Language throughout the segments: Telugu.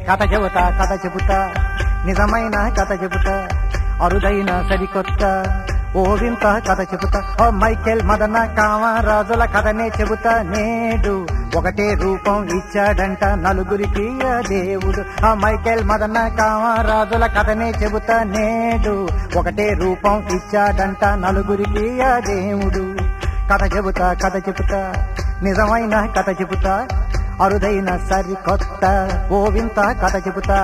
కథ చెబుతా నిజమైన కథ చెబుతా అరుదైన సరికొత్త ఓ వింత కథ చెబుతా ఓ మైకేల్ మదన కామరాజుల కథనే చెబుతా నేడు ఒకటే రూపం ఇచ్చాడంట నలుగురికి ఆ దేవుడు ఆ మైకేల్ మదన కామరాజుల కథనే చెబుతా నేడు ఒకటే రూపం ఇచ్చాడంట నలుగురికి ఆ దేవుడు కథ చెబుతా నిజమైన కథ చెబుతా అరుదైన సరికొత్త ఓ వింత కథ చెబుతా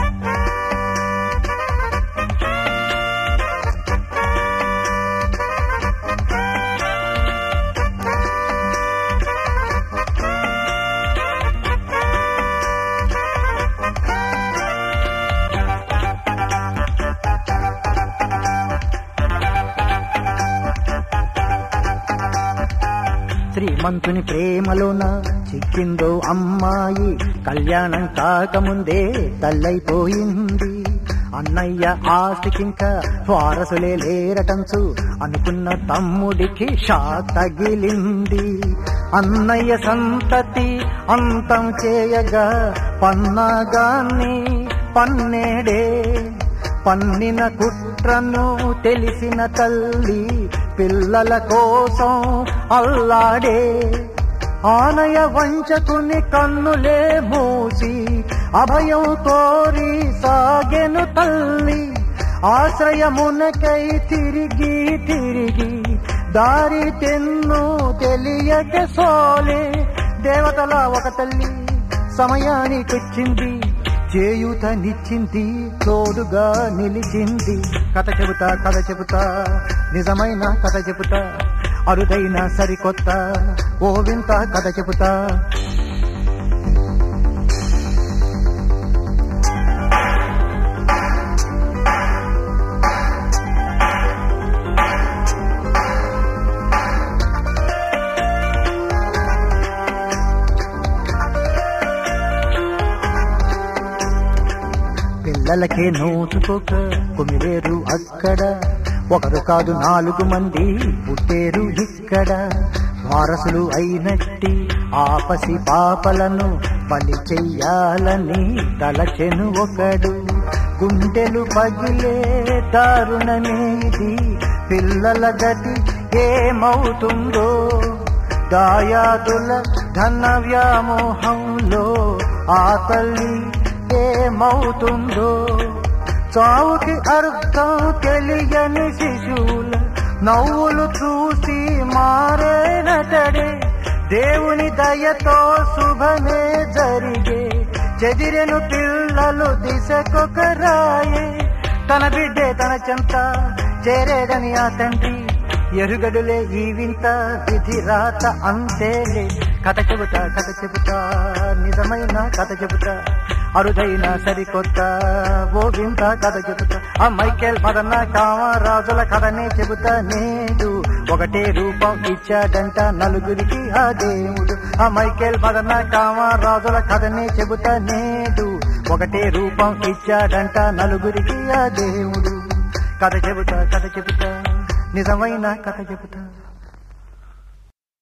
శ్రీమంతుని ప్రేమలోన చిక్కిందో అమ్మాయి కళ్యాణం కాకముందే తల్లైపోయింది అన్నయ్య ఆస్తికింకా వారసులే లేరటంచు అనుకున్న తమ్ముడికి షాక్ తగిలింది అన్నయ్య సంతతి అంతం చేయగా పన్నాగాన్ని పన్నేడే పన్నిన కుట్రను తెలిసిన తల్లి పిల్లల కోసం అల్లాడే ఆనయ వంచకుని కన్నులే మూసి అభయం కోరి సాగెను తల్లి ఆశ్రయమునకై తిరిగి దారి తెన్ను తెలియక సోలే దేవతల ఒక తల్లి సమయానికొచ్చింది చేయూతనిచ్చింది తోడుగా నిలిచింది కథ చెబుతా నిజమైన కథ చెబుతా అరుదైన సరికొత్త ఓ వింత కథ చెబుతా పిల్లలకే నోచుకోక కుమిరేరు అక్కడ ఒకరు కాదు 4 మంది పుట్టేరు ఇక్కడ వారసులు అయినట్టి ఆపసి పాపలను బలి చెయ్యాలని తలచెను ఒకడు గుండెలు పగిలే దారుణమేది పిల్లల గతి ఏమవుతుందో దాయాదుల ధన వ్యామోహంలో ఆ తల్లి ఏమవుతుందో చావుకి అర్థం తెలియని శిశువుల నవ్వులు చూసి మారేనటడే దేవుని దయతో శుభమే జరిగే చెదిరెను పిల్లలు దిశకొకరాయే తన బిడ్డే తన చెంత చేరేదని ఆ తండ్రి ఎరుగడులే ఈ వింత విధి రాత అంతేలే కథ చెబుతా నిజమైన కథ చెబుతా అరుదైన సరికొత్త ఓ వింత కథ చెబుతా ఆ మైకేల్ మదన కామరాజుల కథనే చెబుతా నేడు ఒకటే రూపం ఇచ్చాడంట నలుగురికి ఆ దేవుడు ఆ మైకేల్ మదన కామరాజుల కథనే చెబుతా నేడు ఒకటే రూపం ఇచ్చాడంట నలుగురికి ఆ దేవుడు కథ చెబుతా నిజమైన కథ చెబుతా